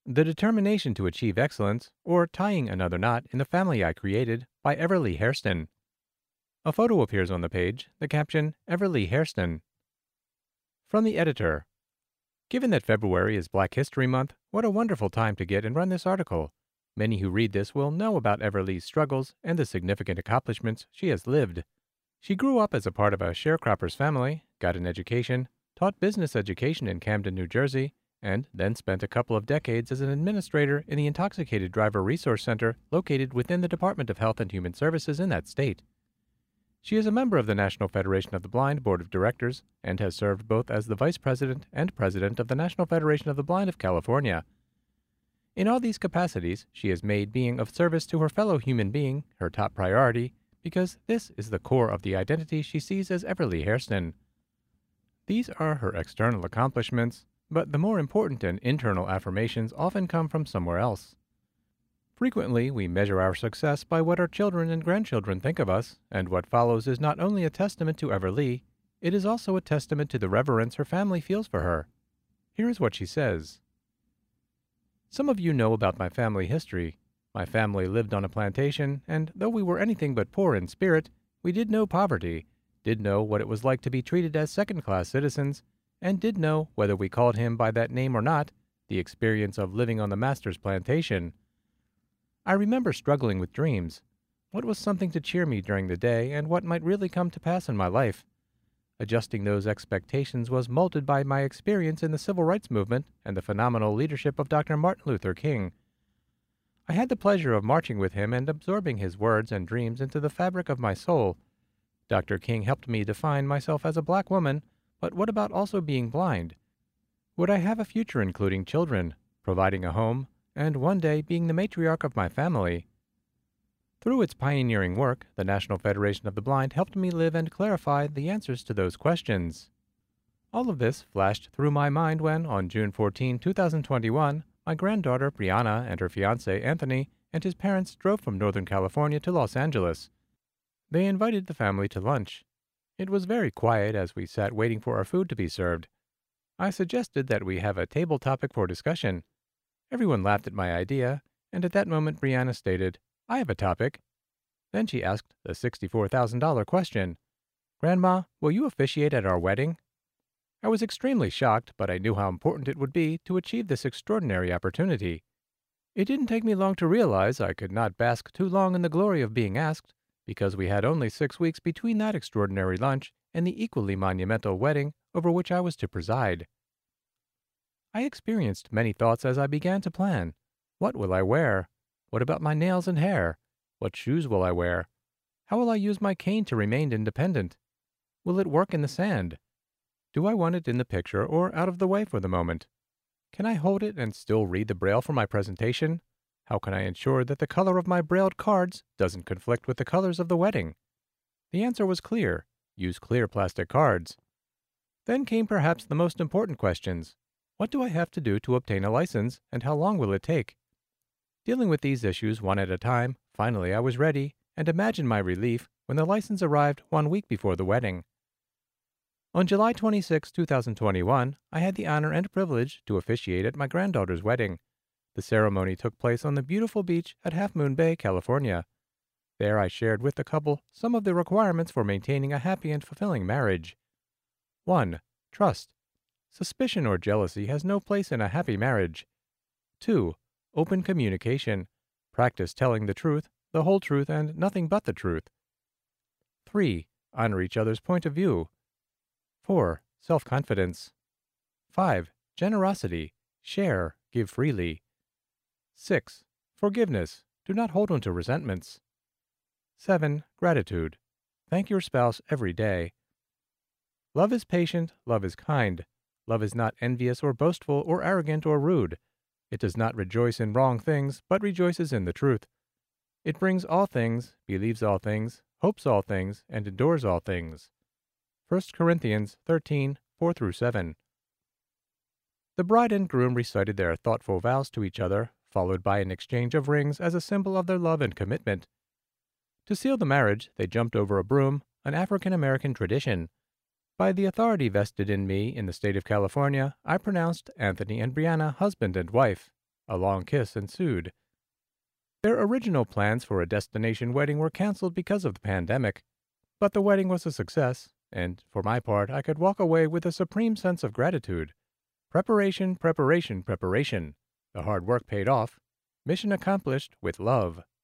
The Determination to Achieve Excellence, or Tying Another Knot in the Family I Created by Everly Hairston. A photo appears on the page, the caption, Everly Hairston. From the editor. Given that February is Black History Month, what a wonderful time to get and run this article. Many who read this will know about Everly's struggles and the significant accomplishments she has lived. She grew up as a part of a sharecropper's family, got an education, taught business education in Camden, New Jersey, and then spent a couple of decades as an administrator in the Intoxicated Driver Resource Center located within the Department of Health and Human Services in that state. She is a member of the National Federation of the Blind Board of Directors and has served both as the Vice President and President of the National Federation of the Blind of California. In all these capacities, she has made being of service to her fellow human being her top priority because this is the core of the identity she sees as Everly Hairston. These are her external accomplishments, but the more important and internal affirmations often come from somewhere else. Frequently, we measure our success by what our children and grandchildren think of us, and what follows is not only a testament to Everly, it is also a testament to the reverence her family feels for her. Here is what she says. Some of you know about my family history. My family lived on a plantation, and though we were anything but poor in spirit, we did know poverty, did know what it was like to be treated as second-class citizens, and did know, whether we called him by that name or not, the experience of living on the master's plantation. I remember struggling with dreams. What was something to cheer me during the day, and what might really come to pass in my life? Adjusting those expectations was molded by my experience in the civil rights movement and the phenomenal leadership of Dr. Martin Luther King. I had the pleasure of marching with him and absorbing his words and dreams into the fabric of my soul. Dr. King helped me define myself as a black woman, but what about also being blind? Would I have a future including children, providing a home, and one day being the matriarch of my family? Through its pioneering work, the National Federation of the Blind helped me live and clarify the answers to those questions. All of this flashed through my mind when, on June 14, 2021, my granddaughter Brianna and her fiancé Anthony and his parents drove from Northern California to Los Angeles. They invited the family to lunch. It was very quiet as we sat waiting for our food to be served. I suggested that we have a table topic for discussion. Everyone laughed at my idea, and at that moment Brianna stated, I have a topic. Then she asked the $64,000 question. Grandma, will you officiate at our wedding? I was extremely shocked, but I knew how important it would be to achieve this extraordinary opportunity. It didn't take me long to realize I could not bask too long in the glory of being asked, because we had only 6 weeks between that extraordinary lunch and the equally monumental wedding over which I was to preside. I experienced many thoughts as I began to plan. What will I wear? What about my nails and hair? What shoes will I wear? How will I use my cane to remain independent? Will it work in the sand? Do I want it in the picture or out of the way for the moment? Can I hold it and still read the braille for my presentation? How can I ensure that the color of my brailled cards doesn't conflict with the colors of the wedding? The answer was clear. Use clear plastic cards. Then came perhaps the most important questions. What do I have to do to obtain a license, and how long will it take? Dealing with these issues one at a time, finally I was ready, and imagine my relief when the license arrived 1 week before the wedding. On July 26, 2021, I had the honor and privilege to officiate at my granddaughter's wedding. The ceremony took place on the beautiful beach at Half Moon Bay, California. There I shared with the couple some of the requirements for maintaining a happy and fulfilling marriage. 1. Trust. Suspicion or jealousy has no place in a happy marriage. 2. Open communication. Practice telling the truth, the whole truth, and nothing but the truth. 3. Honor each other's point of view. 4. Self-confidence. 5. Generosity. Share, give freely. 6. Forgiveness. Do not hold on to resentments. 7. Gratitude. Thank your spouse every day. Love is patient, love is kind. Love is not envious or boastful or arrogant or rude. It does not rejoice in wrong things, but rejoices in the truth. It brings all things, believes all things, hopes all things, and endures all things. 1 Corinthians 13, 4-7. The bride and groom recited their thoughtful vows to each other, followed by an exchange of rings as a symbol of their love and commitment. To seal the marriage, they jumped over a broom, an African-American tradition. By the authority vested in me in the state of California, I pronounced Anthony and Brianna husband and wife. A long kiss ensued. Their original plans for a destination wedding were canceled because of the pandemic, but the wedding was a success, and for my part, I could walk away with a supreme sense of gratitude. Preparation, preparation, preparation. The hard work paid off. Mission accomplished with love.